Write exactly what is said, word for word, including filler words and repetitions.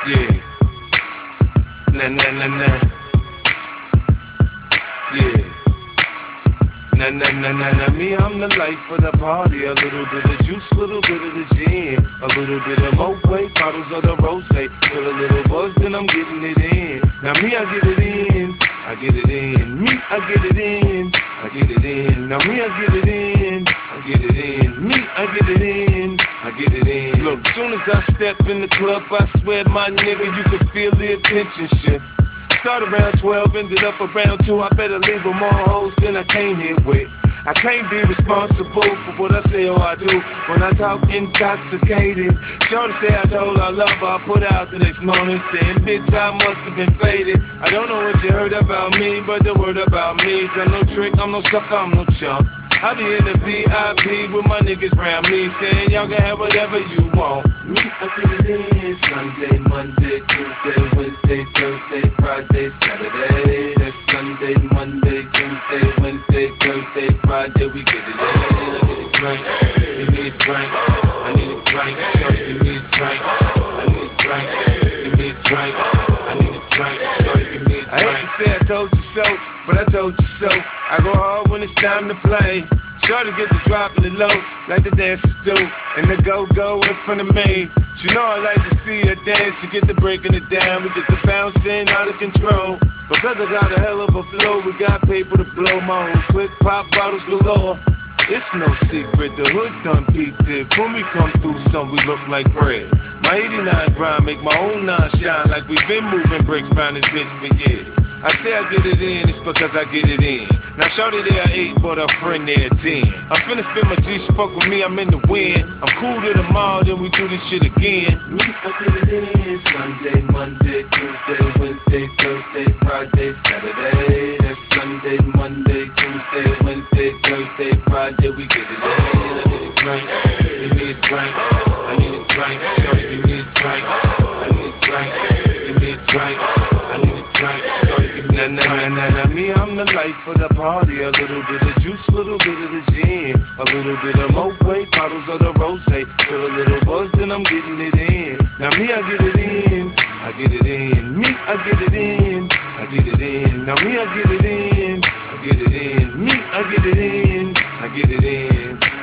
Yeah. Nah, nah, nah, nah. Yeah. Nah, nah, nah, nah, nah, me, I'm the life of the party. A little bit of juice, little bit of the gin. A little bit of Moet, bottles of the rosé. Feel a little buzz, then I'm getting it in. Now me, I get it in. I get it in. Me, I get it in. I get it in. Now me, I get it in. I get it in. Me, I get it in. I get it in. Look, soon as I step in the club, I swear, my nigga, you can feel the attention shift. Started around twelve, ended up around two. I better leave with more hoes than I came here with. I can't be responsible for what I say or I do when I talk intoxicated. Shorty say I told her I love her. I put out the next morning saying, bitch, I must have been faded. I don't know what you heard about me, but the word about me is I'm no trick, I'm no sucker, I'm no chump. I be in the V I P with my niggas round me, saying y'all can have whatever you want. Me, I get it in Sunday, Monday, Tuesday, Wednesday, Thursday, Friday, Saturday. That's Sunday, Monday, Tuesday, Wednesday, Thursday, Friday. We get it in. I need a drink, give me a drink. I need a drink, shorty, give me a drink. I need a drink, give me a drink. I need a drink, shorty, give me a drink. I hate to say I told you so, but I told you so. I go hard when it's time to play. Shorty get the drop in the low, like the dancers do, and the go-go in front of me. You know I like to see her dance, you get the breaking it down, we get the bouncing out of control. Because I got a hell of a flow, we got paper to blow, my own quick pop bottles galore. It's no secret, the hood done peeped it. When we come through, son, we look like bread. My eighty-nine grind make my own nine shine like we've been moving bricks round this bitch for years. I say I get it in, it's because I get it in. Now shorty there eight, but a friend there ten. I'm finna spin my G, she fuck with me, I'm in the wind. I'm cool to the mall, then we do this shit again. Me, I get it in Sunday, Monday, Tuesday, Wednesday, Thursday, Friday, Saturday. That's Sunday, Monday, Tuesday, Wednesday, Thursday, Friday. We get it in. I need a drink, give me a drink. I need a drink, shorty, give me a drink. I need a drink, give me a drink. I need a drink, shorty, give me a drink. Nah, nah, nah, nah, me, I'm the life of the party. A little bit of juice, little bit of the gin. A little bit of Moet, bottles of the rosé. Feel a little buzz, then I'm getting it in. Now me, I get it in. I get it in. Me, I get it in. I get it in. Now me, I get it in. I get it in. Me, I get it in. I get it in.